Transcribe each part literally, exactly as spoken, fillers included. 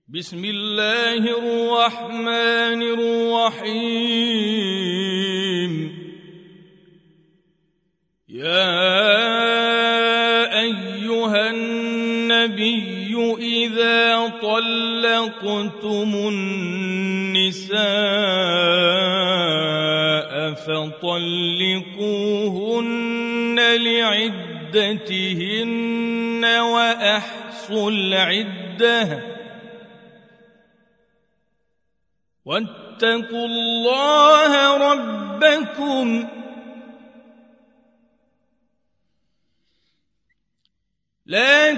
بسم الله الرحمن الرحيم يا أيها النبي إذا طلقتم النساء فطلقوهن لعدتهن وأحصوا العدة واتقوا الله ربكم لا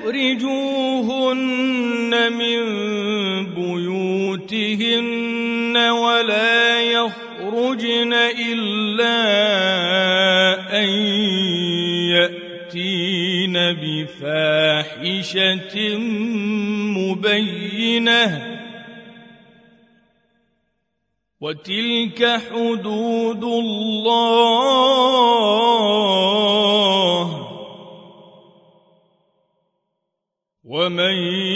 تخرجوهن من بيوتهن ولا يخرجن إلا أن يأتين بفاحشة مبينة وتلك حدود الله ومن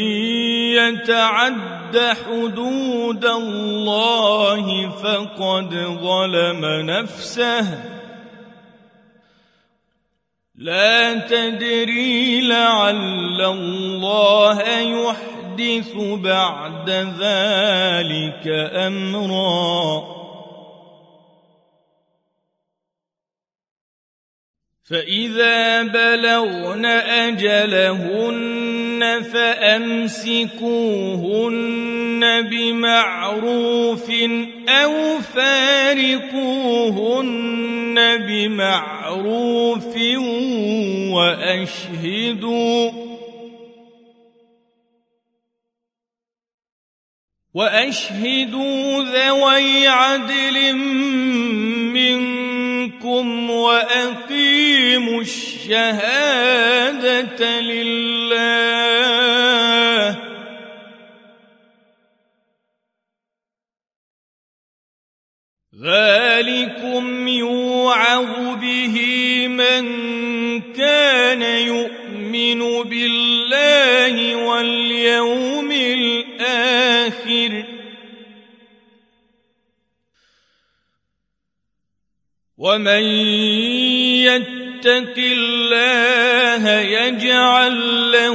يتعد حدود الله فقد ظلم نفسه لا تدري لعل الله يحدث بعد ذلك أمرا فإذا بلغن أجلهن فأمسكوهن بمعروف أو فارقوهن بمعروف وأشهدوا وأشهدوا ذوي عدل منكم وأقيموا الشهادة لله ذلكم يوعظ به من كان يؤمن بالله واليوم الآخر ومن يتق الله يجعل له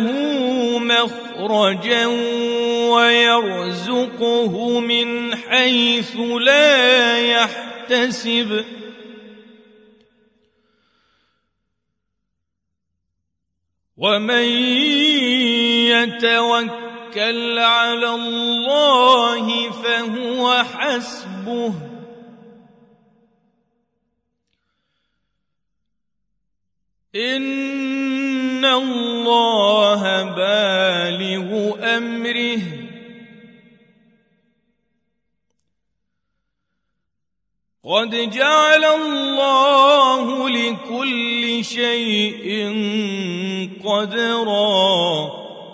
مخرجا ويرزقه من حيث لا يحتسب ومن يتوكل على الله فهو حسبه إن الله بالغ أمره قد جعل الله لكل شيء قدرا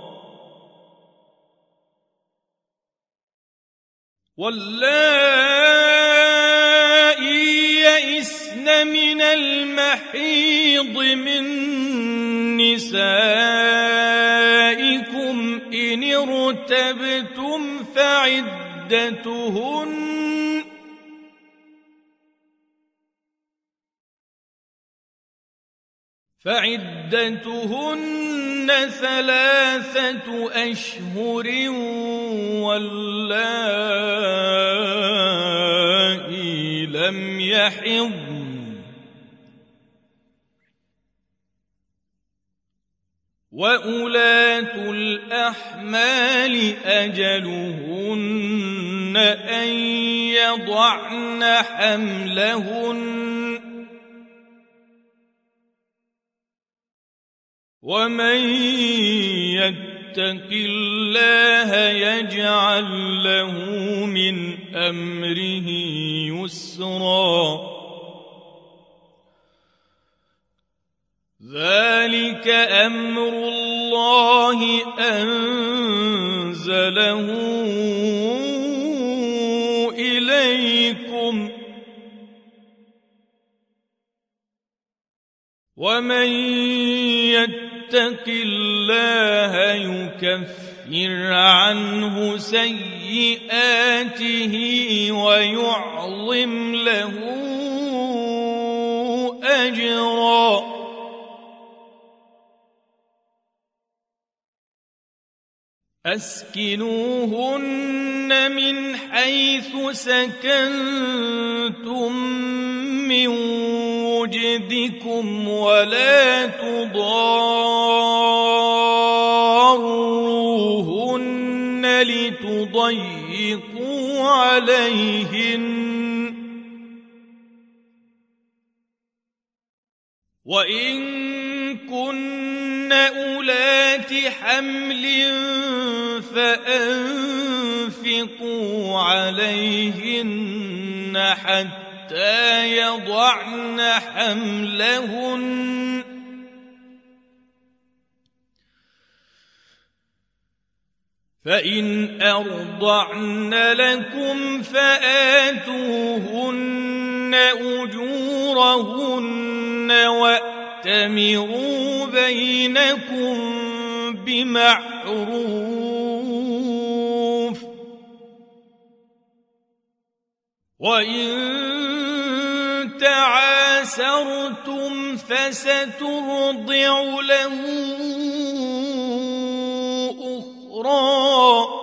واللائي يئسن من المحيض من نسائكم إن ارتبتم فعدتهن فعدتهن ثلاثة أشهر واللائي لم يحضن وأولاة الأحمال أجلهن أن يضعن حملهن ومن يتق الله يجعل له من أمره يسرا ذلك أمر الله أنزله إليكم ومن يتق الله يكفر يكفر عنه سيئاته ويعظم له أجرا. أسكنوهن من حيث سكنتم من وجدكم ولا تضاروهن لتضيقوا عليهن، وإن كن أولات حمل فأنفقوا عليهن حتى يضعن حملهن، فإن أرضعن لكم فآتوهن أجورهن وأتمروا بينكم بمعروف، وإن تعاسرتم فسترضع له أخرى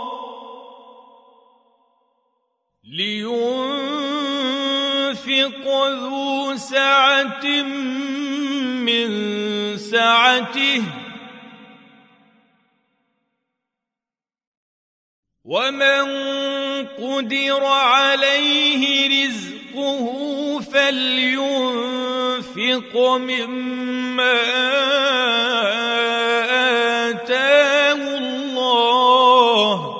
لينفق ذو سعة من سعته، ومن قدر عليه رزقه فلينفق مما آتاه الله،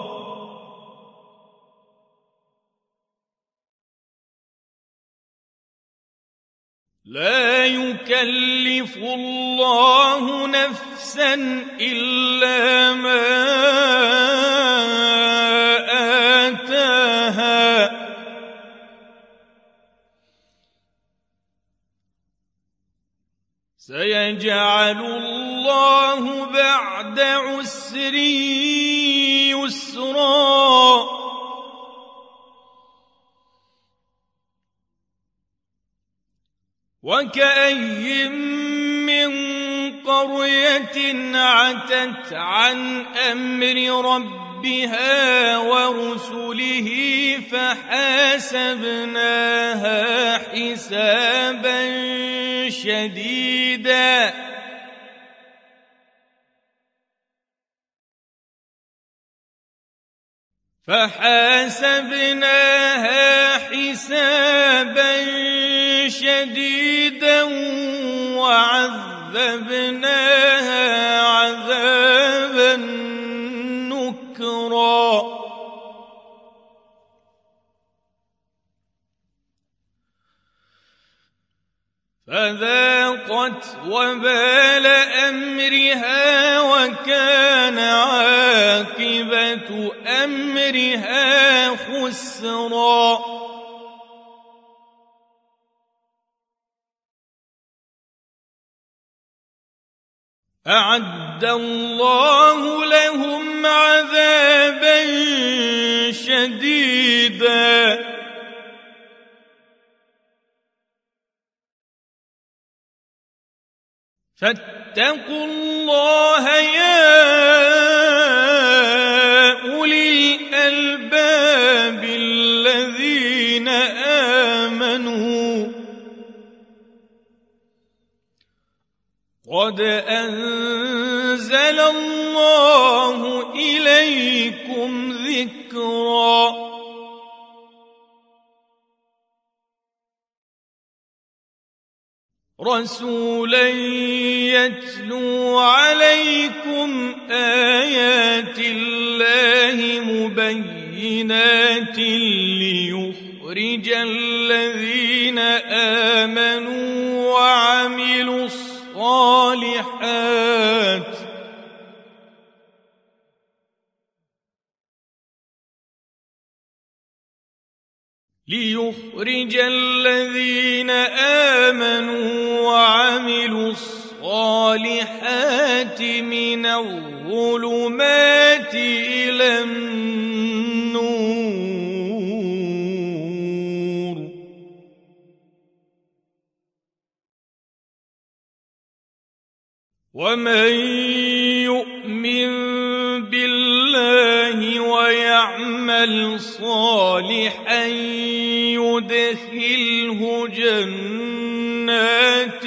لا يكلف الله نفسا إلا ما آتاها، سيجعل الله بعد عسر يسرا. وكأي من قرية عتت عن أمر ربها ورسله فحاسبناها حسابا شديدا فحاسبناها حسابا شديدا وعذبناها عذابا نكرا. فذاقت وبال أمرها وكان عاقبة أمرها خسرا. أعد الله لهم عذابا شديدا فاتقوا الله يا أولي الألباب الذين آمنوا قد أنزل الله إليكم ذكرا. رسولا يتلو عليكم آيات الله مبينات ليخرج الذين آمنوا وعملوا الصالحات ليخرج الذين آمنوا وعملوا الصالحات من الظلمات النور. ومن يؤمن بالله ويعمل صالحا يدخله جنات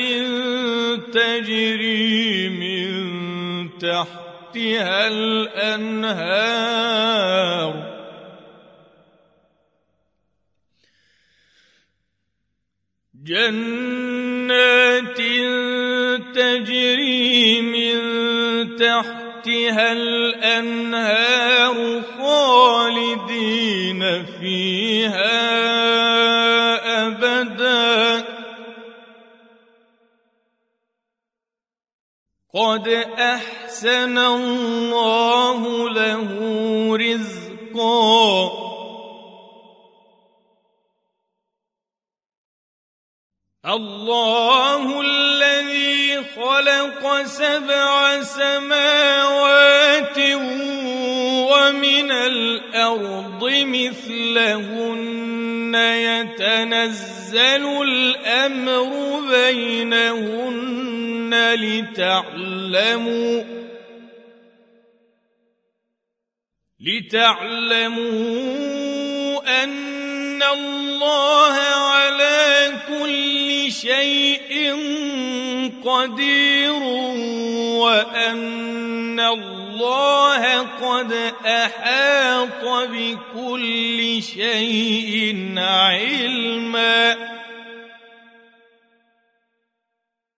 تجري من تحتها الأنهار جنات تجري من تحتها الأنهار خالدين فيها أبدا قد أحسن الله له رزقا. الله الذي خلق سبع سماوات ومن الأرض مثلهن يتنزل الأمر بينهن لتعلموا لتعلموا أن الله على كل شيء قدير وأن الله قد أحاط بكل شيء علما.